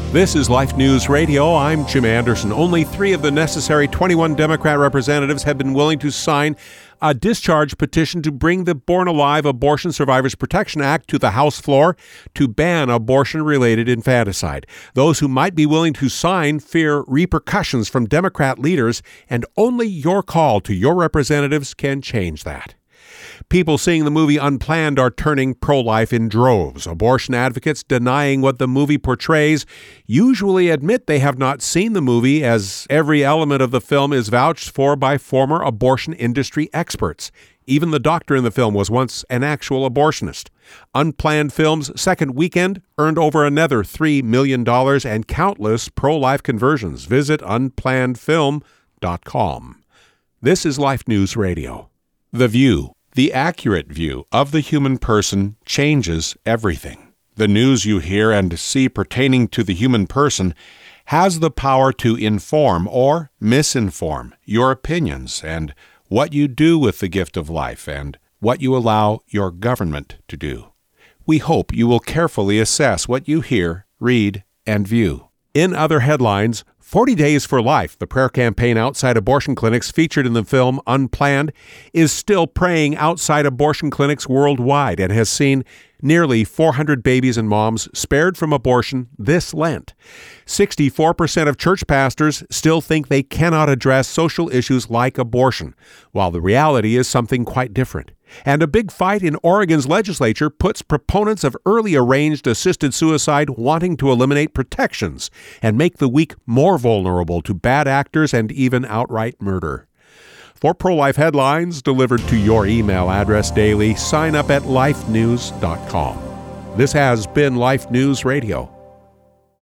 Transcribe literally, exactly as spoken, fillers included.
This is Life News Radio. I'm Jim Anderson. Only three of the necessary twenty-one Democrat representatives have been willing to sign a discharge petition to bring the Born Alive Abortion Survivors Protection Act to the House floor to ban abortion-related infanticide. Those who might be willing to sign fear repercussions from Democrat leaders, and only your call to your representatives can change that. People seeing the movie Unplanned are turning pro-life in droves. Abortion advocates denying what the movie portrays usually admit they have not seen the movie, as every element of the film is vouched for by former abortion industry experts. Even the doctor in the film was once an actual abortionist. Unplanned Film's second weekend earned over another three million dollars and countless pro-life conversions. Visit unplanned film dot com. This is Life News Radio. The View. The accurate view of the human person changes everything. The news you hear and see pertaining to the human person has the power to inform or misinform your opinions and what you do with the gift of life and what you allow your government to do. We hope you will carefully assess what you hear, read, and view. In other headlines, forty Days for Life, the prayer campaign outside abortion clinics featured in the film Unplanned, is still praying outside abortion clinics worldwide and has seen nearly four hundred babies and moms spared from abortion this Lent. sixty-four percent of church pastors still think they cannot address social issues like abortion, while the reality is something quite different. And a big fight in Oregon's legislature puts proponents of early arranged assisted suicide wanting to eliminate protections and make the weak more vulnerable to bad actors and even outright murder. For pro-life headlines delivered to your email address daily, sign up at life news dot com. This has been Life News Radio.